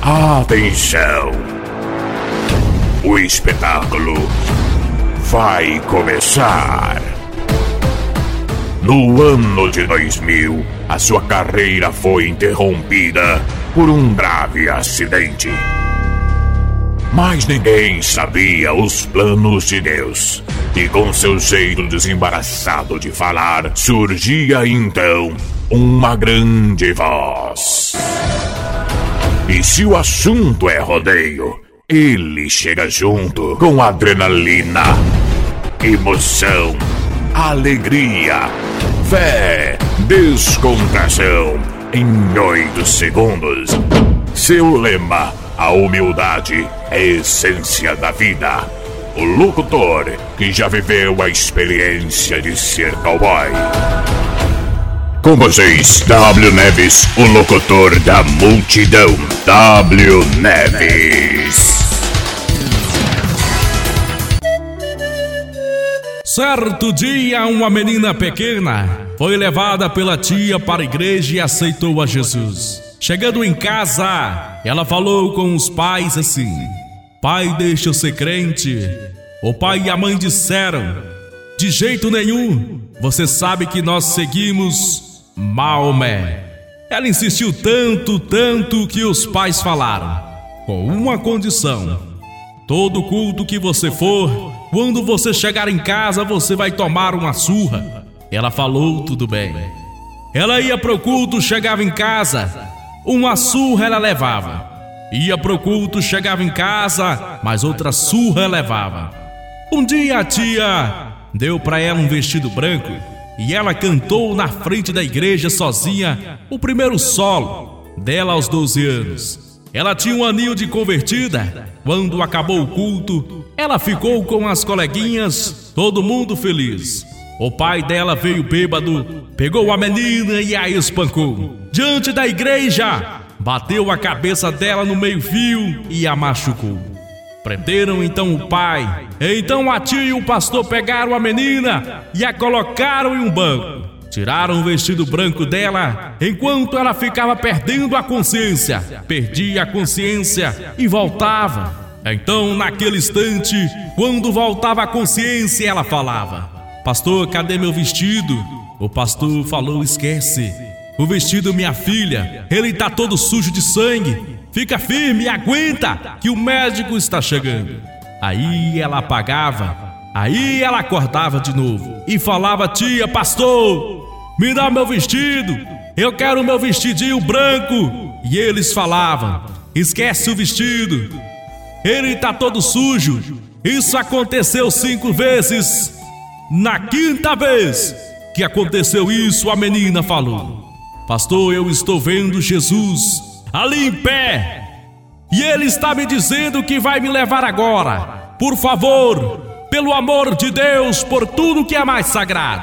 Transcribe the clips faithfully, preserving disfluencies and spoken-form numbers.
Atenção! O espetáculo vai começar! No ano de dois mil, a sua carreira foi interrompida por um grave acidente. Mas ninguém sabia os planos de Deus. E com seu jeito desembaraçado de falar, surgia então uma grande voz. E se o assunto é rodeio, ele chega junto com adrenalina, emoção, alegria, fé, descontração. Em oito segundos, seu lema: a humildade é a essência da vida. O locutor que já viveu a experiência de ser cowboy. Com vocês, W Neves, o locutor da multidão. W Neves. Certo dia, uma menina pequena foi levada pela tia para a igreja e aceitou a Jesus. Chegando em casa, ela falou com os pais assim: pai, deixa eu ser crente. O pai e a mãe disseram: de jeito nenhum, você sabe que nós seguimos Maomé. Ela insistiu tanto, tanto que os pais falaram: com uma condição, todo culto que você for, quando você chegar em casa, você vai tomar uma surra. Ela falou: tudo bem. Ela ia pro culto, chegava em casa, uma surra ela levava. Ia pro culto, chegava em casa, mas outra surra ela levava. Um dia a tia deu pra ela um vestido branco e ela cantou na frente da igreja sozinha o primeiro solo dela aos doze anos. Ela tinha um anil de convertida. Quando acabou o culto, ela ficou com as coleguinhas, todo mundo feliz. O pai dela veio bêbado, pegou a menina e a espancou diante da igreja, bateu a cabeça dela no meio-fio e a machucou. Prenderam então o pai. Então a tia e o pastor pegaram a menina e a colocaram em um banco. Tiraram o vestido branco dela enquanto ela ficava perdendo a consciência. Perdia a consciência e voltava. Então, naquele instante, quando voltava a consciência, ela falava: pastor, cadê meu vestido? O pastor falou: esquece. O vestido, minha filha, ele tá todo sujo de sangue. Fica firme e aguenta, que o médico está chegando. Aí ela apagava, aí ela acordava de novo e falava: tia, pastor, me dá meu vestido, eu quero meu vestidinho branco. E eles falavam: esquece o vestido, ele tá todo sujo. Isso aconteceu cinco vezes. Na quinta vez que aconteceu isso, a menina falou: pastor, eu estou vendo Jesus ali em pé, e ele está me dizendo que vai me levar agora. Por favor, pelo amor de Deus, por tudo que é mais sagrado,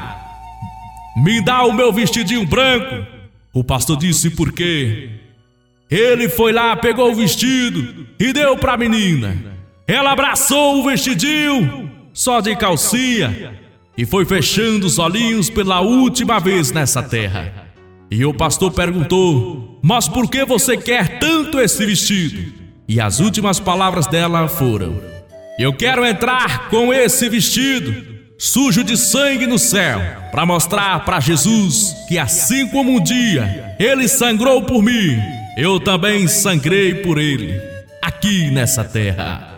me dá o meu vestidinho branco. O pastor disse: por quê? Ele foi lá, pegou o vestido e deu para a menina. Ela abraçou o vestidinho, só de calcinha, e foi fechando os olhinhos pela última vez nessa terra. E o pastor perguntou: mas por que você quer tanto esse vestido? E as últimas palavras dela foram: eu quero entrar com esse vestido sujo de sangue no céu, para mostrar para Jesus que assim como um dia ele sangrou por mim, eu também sangrei por ele aqui nessa terra.